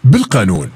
بالقانون.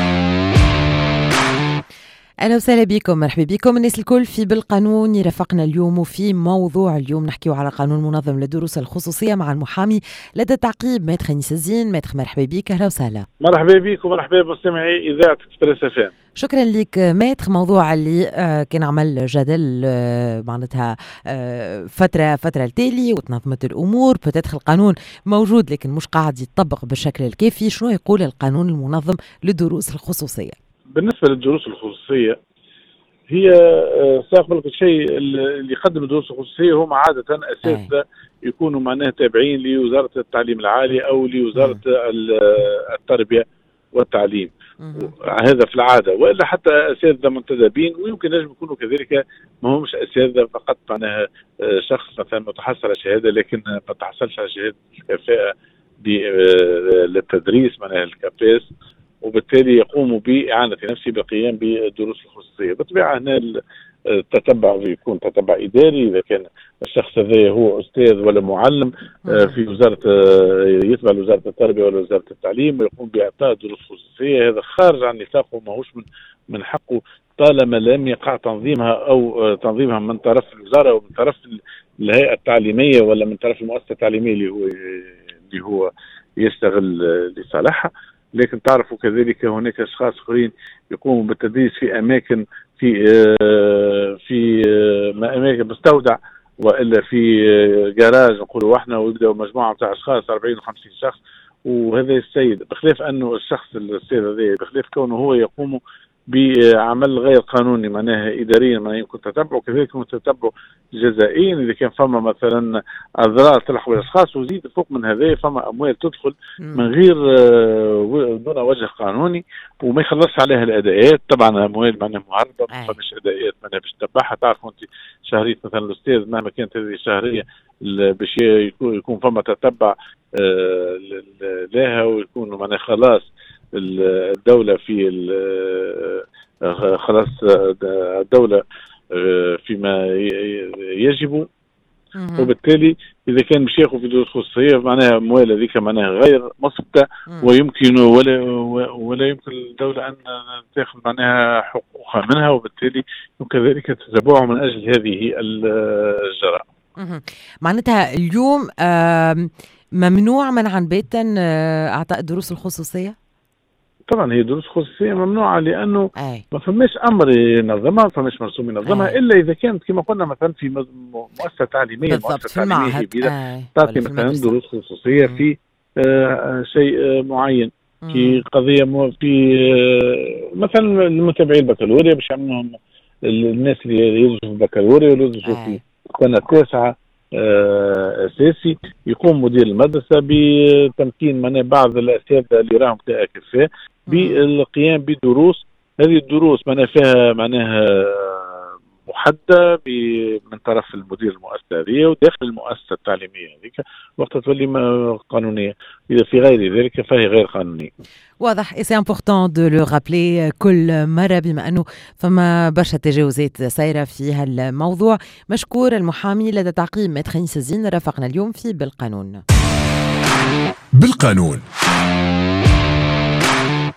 أهلا وسهلا بكم، مرحبا بكم الناس الكل في بالقانون. يرافقنا اليوم وفي موضوع اليوم نحكيو على قانون منظم للدروس الخصوصية مع المحامي لدى التعقيب ميتر أنيس الزين. ميتر مرحبا بك. أهلا وسهلا. مرحبا بكم ومرحبا بمستمعي إذاعة إكسبريس اف ام. شكرا لك ميتر. موضوع اللي كان عمل جدل معناتها فترة التالي وتنظمت الأمور، بتدخل القانون موجود لكن مش قاعد يتطبق بالشكل الكافي. شنو يقول القانون المنظم للدروس الخصوصية؟ بالنسبة للدروس الخصوصية هي ساق بالك الشيء اللي يقدم الدروس الخصوصية هم عادة أساتذة يكونوا معناها تابعين لوزارة التعليم العالي أو لوزارة التربية والتعليم. هذا في العادة، وإلا حتى أساتذة منتدبين، ويمكن نجم يكونوا كذلك ما همش أساتذة فقط، معناها شخص مثلا متحصل على شهادة لكن ما تحصلش على شهادة الكفاءة للتدريس معناها الكاباس، وبالتالي يقوموا بإعانة نفسه بالقيام بالدروس الخصوصية. بالطبيعة هنا التتبع يكون تتبع إداري، إذا كان الشخص هذا هو أستاذ ولا معلم في وزارة يتبع لوزارة التربية ولا وزارة التعليم ويقوم بإعطاء دروس خصوصية، هذا خارج عن نطاقه، ماهوش من حقه طالما لم يقع تنظيمها من طرف الوزارة أو من طرف الهيئة التعليمية ولا من طرف المؤسسة التعليمية اللي هو يشتغل لصالحها. لكن تعرفوا كذلك هناك اشخاص اخرين يقوموا بالتدريس في اماكن في اماكن مستودع والا في جراج نقولوا احنا، ويبداوا مجموعه تاع اشخاص 40 و50 شخص، وهذا السيد بخلاف انه الشخص الاستاذ هذا بخلاف كونه هو يقوم بعمل غير قانوني معناها اداريا ما يمكن تتبعه، كذلك يمكن تتبعه جزائيا اذا كان فما مثلا اضرار تلحق بالاشخاص، وزيد فوق من هذا فما اموال تدخل من غير دون وجه قانوني وما يخلصش عليها الاداءات. طبعا اموال معناها معرضه، ما فماش اداءات معناها باش تتبعها. تعرفوا انت شهريه مثلا الاستاذ مهما كانت هذه الشهريه باش يكون فما تتبع لها، ويكون معناها خلاص الدولة في خلاص الدولة فيما يجب، وبالتالي إذا كان باش ياخذ في دروس خصوصية معناها أموال هذيك معناها غير مسبقة ويمكن ولا يمكن الدولة أن تأخذ معناها حقوقها منها، وبالتالي كذلك تتبعها من أجل هذه الجرائم. معناتها اليوم ممنوع منعا باتا أعطاء الدروس الخصوصية؟ طبعا هي دروس خصوصية ممنوعة لأنه ما فماش أمر ينظمها، ما فماش مرسوم ينظمها إلا إذا كانت كما قلنا مثلا في مؤسسة تعليمية، مؤسسة تعليمية كبيرة تعطي مثلا دروس خصوصية في شيء معين، في قضية في مثلا المتابعين البكالوريا باش يعملوهم الناس اللي يدرسوا في البكالوريا ويدرسوا في السنة التاسعة أساسي، يقوم مدير المدرسة بتمكين من بعض الأساتذة اللي راهم كفاء بالقيام بدروس. هذه الدروس معناها فيها معناها محددة من طرف المدير المؤسسة هذه وداخل المؤسسة التعليمية هذيك، وقت تولي قانونية. إذا في غير ذلك فهي غير قانونية. واضح. et c'est important de le rappeler كل مرة بما أنه فما برشا تجاوزات سايرة في هالموضوع. مشكور المحامي لدى تعقيب ميتر أنيس الزين رافقنا اليوم في بالقانون. بالقانون.